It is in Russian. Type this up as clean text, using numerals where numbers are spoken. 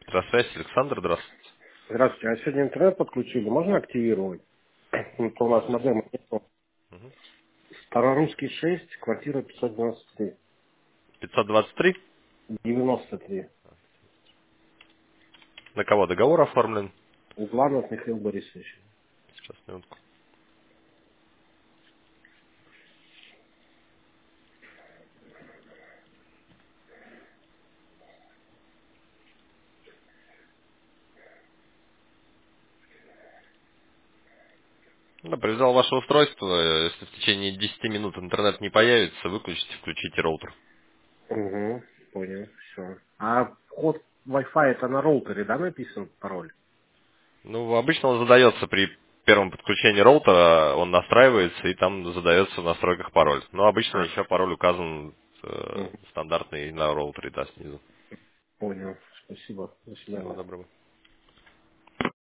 Здравствуйте, Александр, здравствуйте. Здравствуйте. А сегодня интернет подключили, можно активировать? Вот у нас модема нету. Мгм. Старорусский 6, квартира 593. 523. 93. На кого договор оформлен? Угланов Михаил Борисович. Сейчас, минутку. Да, привязал ваше устройство. Если в течение 10 минут интернет не появится, выключите, включите роутер. Угу, понял, все. А вход Wi-Fi это на роутере, да, написан пароль? Ну, обычно он задается при первом подключении роутера, он настраивается и там задается в настройках пароль. Но обычно А, еще пароль указан мгм, стандартный на роутере, да, снизу. понял. Спасибо. До Всего свидания. доброго.